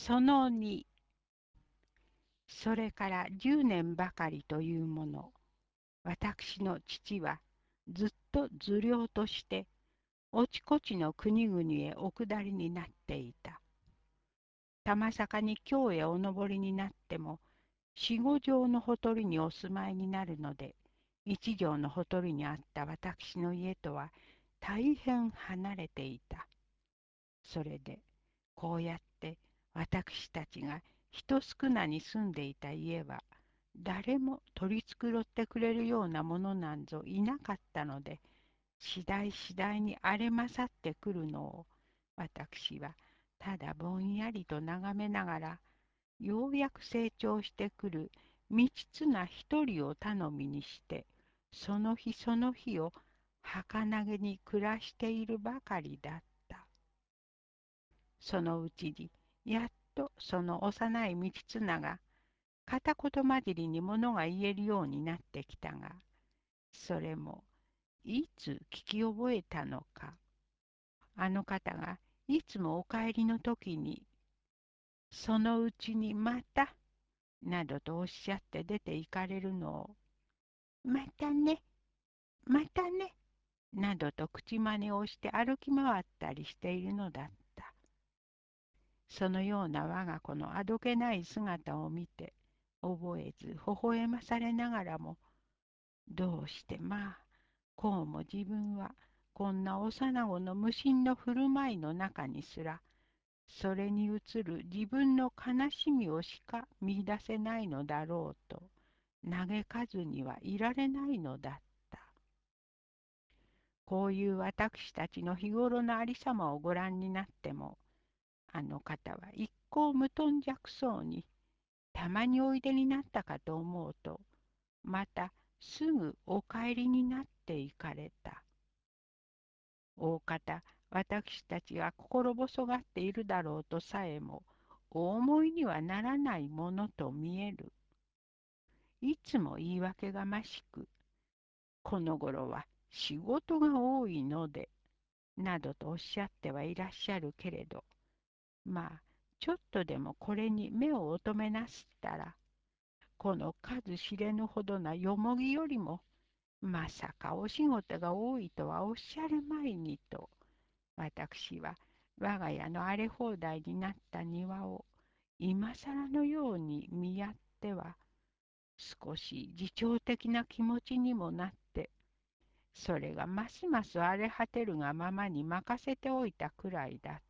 その2、それから10年ばかりというもの、私の父はずっと頭領としておちこちの国々へお下りになっていた。たまさかに京へお登りになっても、四五条のほとりにお住まいになるので、一条のほとりにあった私の家とは大変離れていた。それで、こうやって私たちが人少なに住んでいた家は、誰も取り繕ってくれるようなものなんぞいなかったので、次第次第に荒れ勝ってくるのを、私はただぼんやりと眺めながら、ようやく成長してくる未知な一人を頼みにして、その日その日を儚げに暮らしているばかりだった。そのうちに、やっとその幼い道綱が片言混じりにものが言えるようになってきたが、それもいつ聞き覚えたのか。あの方がいつもお帰りの時に、そのうちにまた、などとおっしゃって出て行かれるのを、またね、またね、などと口真似をして歩き回ったりしているのだった。そのような我が子のあどけない姿を見て、覚えず微笑まされながらも、どうしてまあ、こうも自分はこんな幼子の無心の振る舞いの中にすら、それに映る自分の悲しみをしか見出せないのだろうと、嘆かずにはいられないのだった。こういう私たちの日頃のありさまをご覧になっても、あの方は一向無頓着そうに、たまにおいでになったかと思うと、またすぐお帰りになって行かれた。大方、私たちが心細がっているだろうとさえも、お思いにはならないものと見える。いつも言い訳がましく、この頃は仕事が多いので、などとおっしゃってはいらっしゃるけれど、まあ、ちょっとでもこれに目をお留めなすったら、この数知れぬほどなよもぎよりも、まさかお仕事が多いとはおっしゃるまいにと、私は我が家の荒れ放題になった庭を今更のように見やっては、少し自重的な気持ちにもなって、それがますます荒れ果てるがままに任せておいたくらいだった。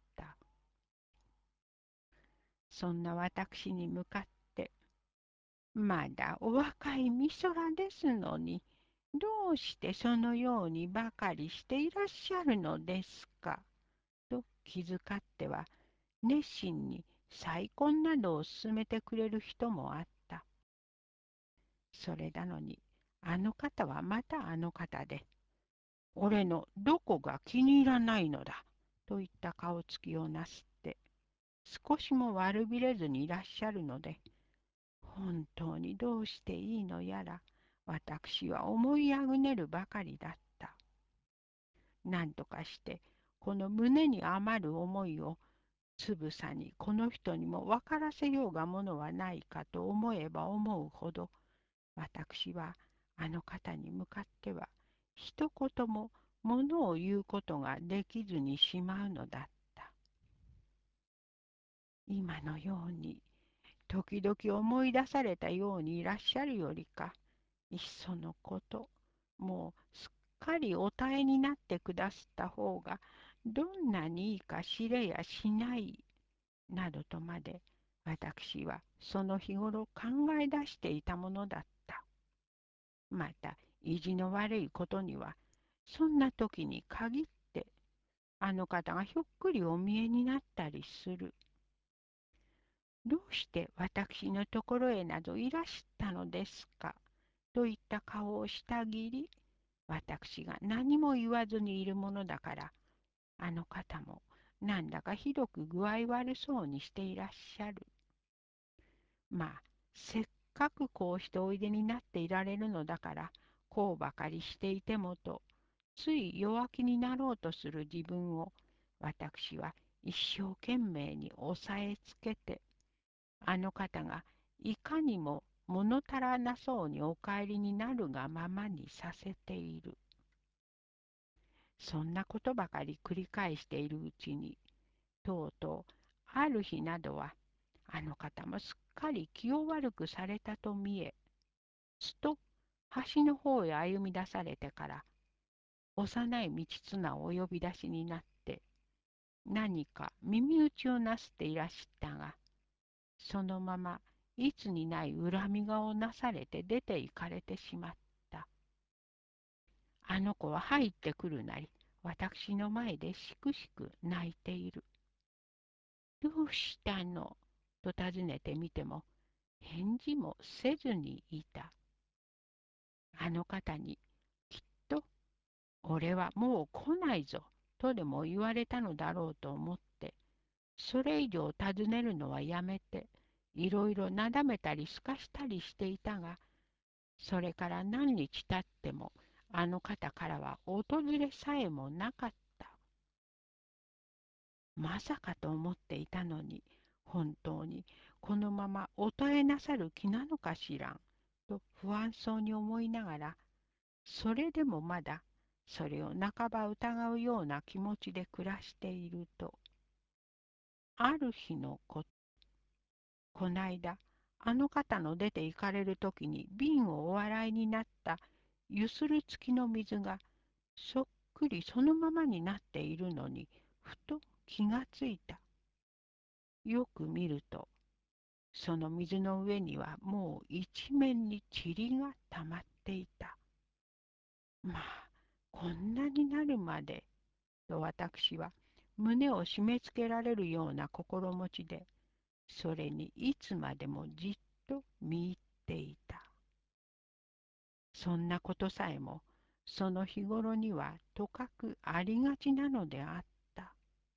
そんな私に向かって、まだお若い美空ですのに、どうしてそのようにばかりしていらっしゃるのですか、と気遣っては、熱心に再婚などを勧めてくれる人もあった。それなのに、あの方はまたあの方で、俺のどこが気に入らないのだ、といった顔つきをなすって、少しも悪びれずにいらっしゃるので、本当にどうしていいのやら、私は思いあぐねるばかりだった。なんとかして、この胸に余る思いをつぶさにこの人にも分からせようがものはないかと思えば思うほど、私はあの方に向かっては一言もものを言うことができずにしまうのだった。今のように時々思い出されたようにいらっしゃるよりか、いっそのこと、もうすっかりお耐えになってくだすった方がどんなにいいか知れやしない、などとまで私はその日頃考え出していたものだった。また意地の悪いことには、そんな時に限ってあの方がひょっくりお見えになったりする。どうして私のところへなどいらしたのですか、といった顔をしたぎり、私が何も言わずにいるものだから、あの方もなんだかひどく具合悪そうにしていらっしゃる。まあ、せっかくこうしておいでになっていられるのだから、こうばかりしていてもと、つい弱気になろうとする自分を、私は一生懸命に抑えつけて、 あの方がいかにも物足らなそうにお帰りになるがままにさせている。そんなことばかり繰り返しているうちに、とうとう、ある日などは、あの方もすっかり気を悪くされたと見え、すと橋の方へ歩み出されてから、幼い道綱をお呼び出しになって、何か耳打ちをなすっていらしたが、そのままいつにない恨み顔をなされて出て行かれてしまった。あの子は入ってくるなり、私の前でしくしく泣いている。どうしたのと尋ねてみても、返事もせずにいた。あの方に、きっと、俺はもう来ないぞ、とでも言われたのだろうと思って、それ以上尋ねるのはやめて、いろいろなだめたりすかしたりしていたが、それから何日経っても、あの方からは訪れさえもなかった。まさかと思っていたのに、本当にこのままおとえなさる気なのかしらん、と不安そうに思いながら、それでもまだ、それを半ば疑うような気持ちで暮らしていると、ある日のこと、こないだ、あの方の出て行かれるときに瓶をお洗いになったゆする付きの水がそっくりそのままになっているのに、ふと気がついた。よく見ると、その水の上にはもう一面に塵がたまっていた。まあ、こんなになるまで、と私は胸を締め付けられるような心持ちで、それにいつまでもじっと見入っていた。そんなことさえも、その日頃にはとかくありがちなのであった。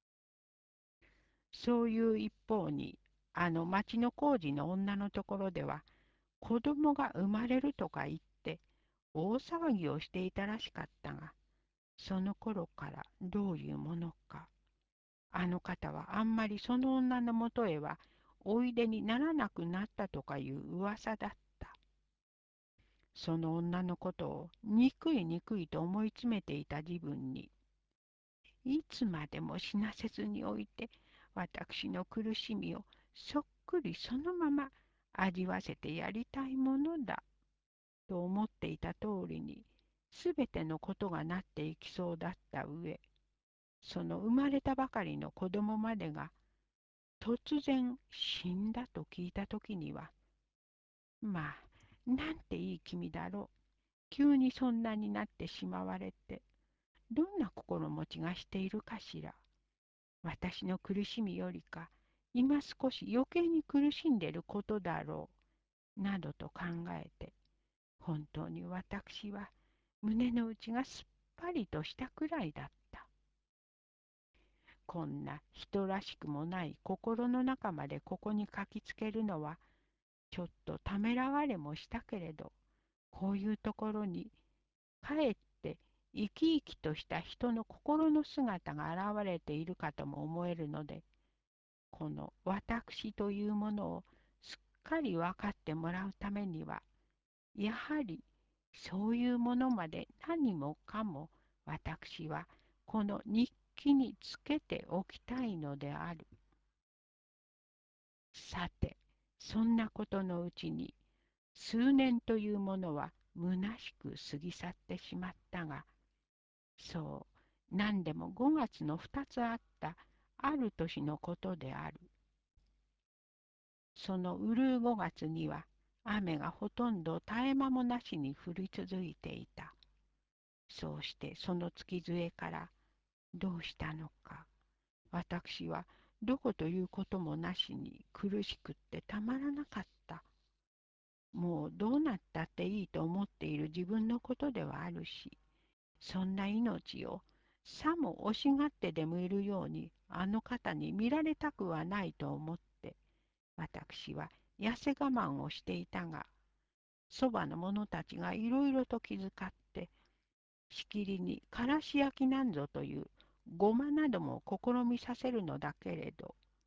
そういう一方に、あの町の工事の女のところでは、子供が生まれるとか言って、大騒ぎをしていたらしかったが、その頃からどういうものか、あの方はあんまりその女のもとへはおいでにならなくなったとかいう噂だった。その女のことを憎い憎いと思い詰めていた自分に、いつまでも死なせずにおいて、私の苦しみをそっくりそのまま味わせてやりたいものだ、と思っていた通りに、すべてのことがなっていきそうだった上、その生まれたばかりの子供までが突然死んだと聞いたときには、まあ、なんていい君だろう。急にそんなになってしまわれて、どんな心持ちがしているかしら。私の苦しみよりか、今少し余計に苦しんでいることだろう。などと考えて、本当に私は胸の内がすっぱりとしたくらいだった。こんな人らしくもない心の中までここに書きつけるのは、ちょっとためらわれもしたけれど、こういうところにかえって生き生きとした人の心の姿が現れているかとも思えるので、この私というものをすっかり分かってもらうためには、やはりそういうものまで何もかも私はこの日記につけておきたいのである。さて、そんなことのうちに数年というものは虚しく過ぎ去ってしまったが、そう、何でも5月の2つあったある年のことである。そのうるう5月には雨がほとんど絶え間もなしに降り続いていた。そうしてその月末からどうしたのか、私はどこということもなしに苦しくってたまらなかった。もうどうなったっていいと思っている自分のことではあるし、そんな命をさも惜しがってでもいるようにあの方に見られたくはないと思って、私は痩せ我慢をしていたが、そばの者たちがいろいろと気遣って、しきりにからし焼きなんぞというごまなども試みさせるのだけれど、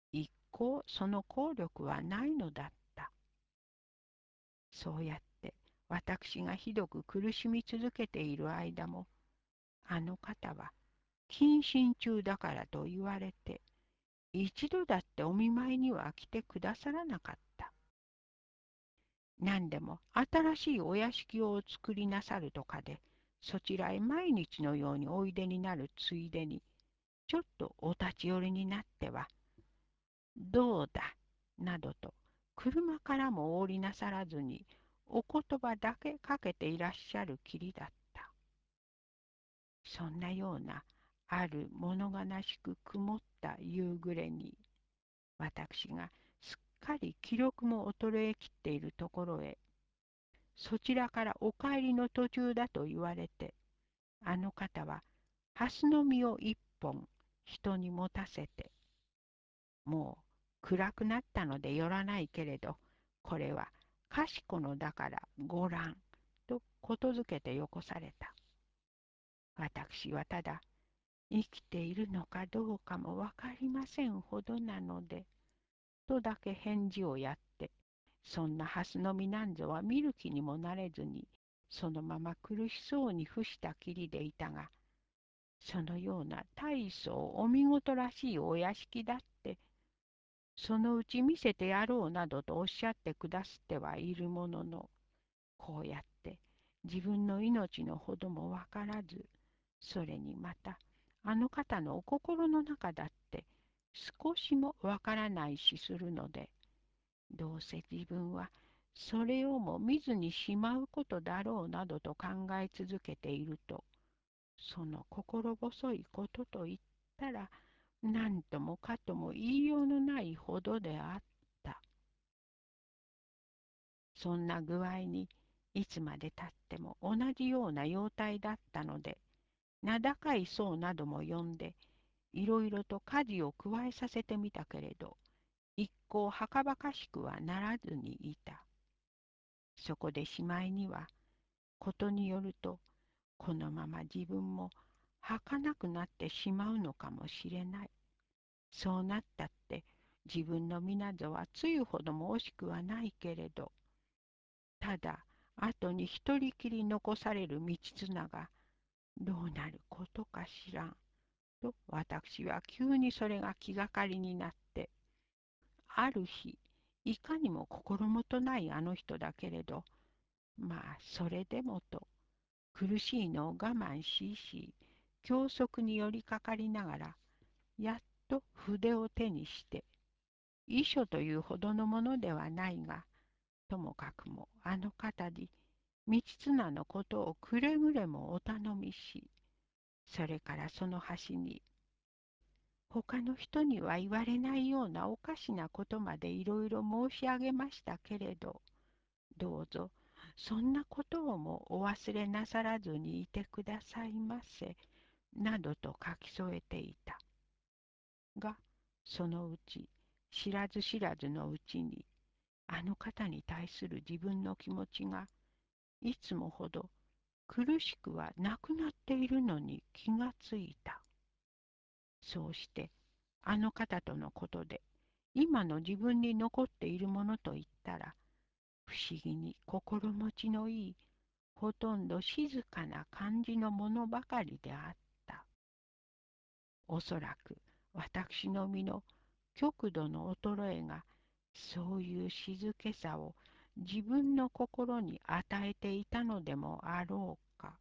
一向その効力はないのだった。そうやって私がひどく苦しみ続けている間も、あの方は謹慎中だからと言われて、一度だってお見舞いには来てくださらなかった。何でも新しいお屋敷をお作りなさるとかで、そちらへ毎日のようにおいでになるついでに、ちょっとお立ち寄りになっては、どうだ、などと、車からも降りなさらずに、お言葉だけかけていらっしゃるきりだった。そんなような、ある物悲しく曇った夕暮れに、私がすっかり気力も衰えきっているところへ、そちらからお帰りの途中だと言われて、あの方は、蓮の実を一本人に持たせて、もう暗くなったので寄らないけれど、これはかしこのだからご覧とことづけてよこされた。私はただ生きているのかどうかもわかりませんほどなので、とだけ返事をやって、そんな蓮の実なんぞは見る気にもなれずに、そのまま苦しそうに伏したきりでいたが、そのような大層お見事らしいお屋敷だって、そのうち見せてやろうなどとおっしゃってくだすってはいるものの、こうやって自分の命のほどもわからず、それにまたあの方のお心の中だって少しもわからないしするので、どうせ自分はそれをも見ずにしまうことだろうなどと考え続けていると、その心細いことといったら、何ともかとも言いようのないほどであった。そんな具合にいつまでたっても同じような容態だったので、名高い僧なども呼んで、いろいろと家事を加えさせてみたけれど、一向はかばかしくはならずにいた。そこでしまいには、ことによると、このまま自分も儚くなってしまうのかもしれない。そうなったって自分の身などはつゆほども惜しくはないけれど、ただ後に一人きり残される道綱がどうなることかしらんと、私は急にそれが気がかりになって、ある日、いかにも心もとないあの人だけれど、まあそれでもと、苦しいのを我慢し、教則に寄りかかりながら、やっと筆を手にして、遺書というほどのものではないが、ともかくもあの方に道綱のことをくれぐれもお頼みし、それからその端に、他の人には言われないようなおかしなことまでいろいろ申し上げましたけれど、どうぞそんなことをもお忘れなさらずにいてくださいませ、などと書き添えていた。が、そのうち、知らず知らずのうちに、あの方に対する自分の気持ちが、いつもほど苦しくはなくなっているのに気がついた。そうして、あの方とのことで、今の自分に残っているものといったら、不思議に心持ちのいい、ほとんど静かな感じのものばかりであった。おそらく私の身の極度の衰えが、そういう静けさを自分の心に与えていたのでもあろうか。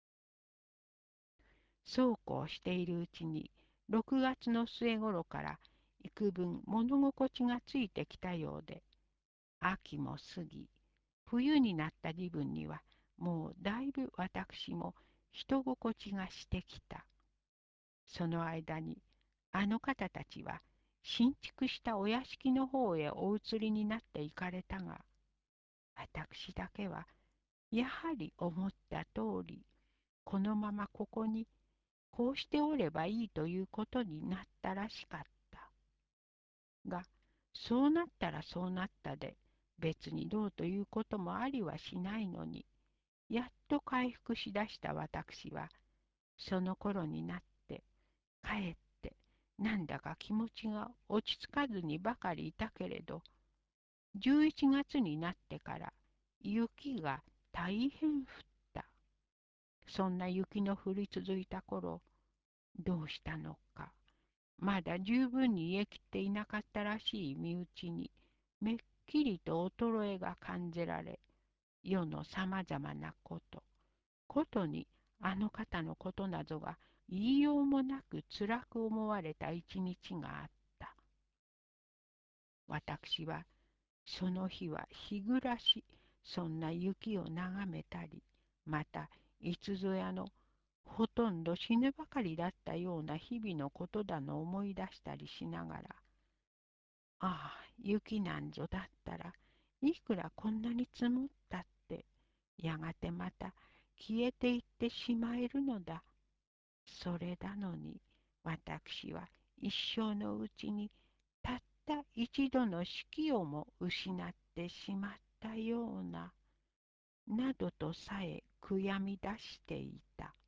そうこうしているうちに、6月の末頃から幾分物心地がついてきたようで、秋も過ぎ、冬になった時分には、もうだいぶ私も人心地がしてきた。その間に、あの方たちは、新築したお屋敷の方へお移りになって行かれたが、私だけは、やはり思った通り、このままここに、こうしておればいいということになったらしかった。が、そうなったらそうなったで、別にどうということもありはしないのに、やっと回復しだした私は、その頃になって、かえってなんだか気持ちが落ち着かずにばかりいたけれど、11月になってから雪が大変降った。そんな雪の降り続いた頃、どうしたのか。まだ十分に癒えきっていなかったらしい身内に、めっきりと衰えが感じられ、世のさまざまなことにあの方のことなどが言いようもなく辛く思われた一日があった。私はその日は日暮らし、そんな雪を眺めたり、またいつぞやのほとんど死ぬばかりだったような日々のことだの思い出したりしながら、ああ、雪なんぞだったらいくらこんなに積もったって、やがてまた消えていってしまえるのだ。それなのに、私は一生のうちにたった一度の四季をも失ってしまったような、などとさえ悔やみ出していた。